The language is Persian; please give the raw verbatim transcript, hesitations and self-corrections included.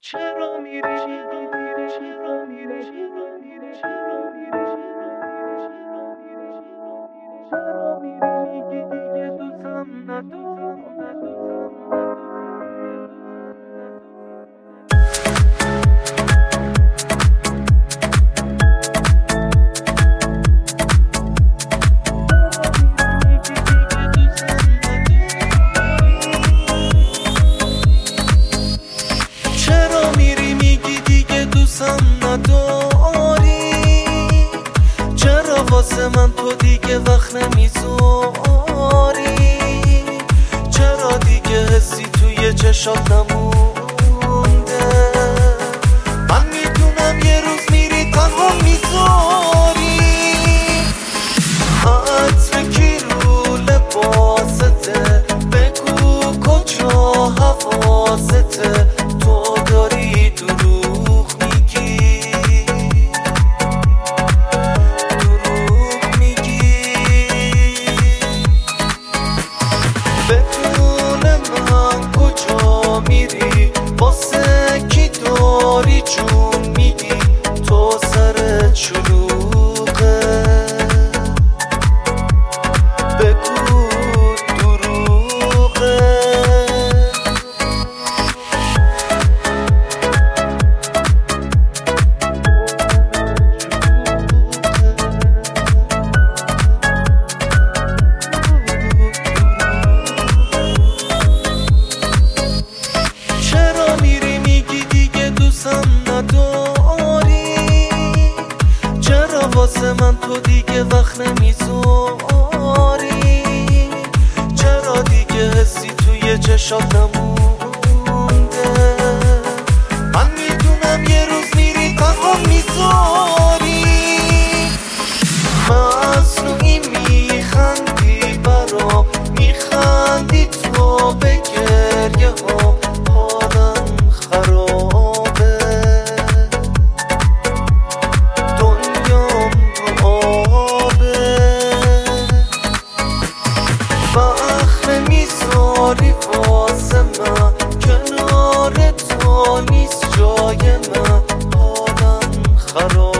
چرا میری چرا میری چرا میری دیگه دوستم ندارم نداری چرا واسه من تو دیگه وقت نمیذاری چرا دیگه حسی توی چشات نمونده من میدونم یه روز میری تنها میذاری عطر کی رو لباسته بگو کجا حواسته تو داری دروغ واسه کی داری جون میدی تو سر شلوغه بگو دروغه نداری چرا واسه من تو دیگه وقت نمیذاری چرا دیگه حسی توی چشات نمونده من میدونم یه روز میری تنها میذاری مصنوعی میخندی برام میخندی تو به گریه ها حالم خرابه واسه من کنار تو نیست جای من حالم خراب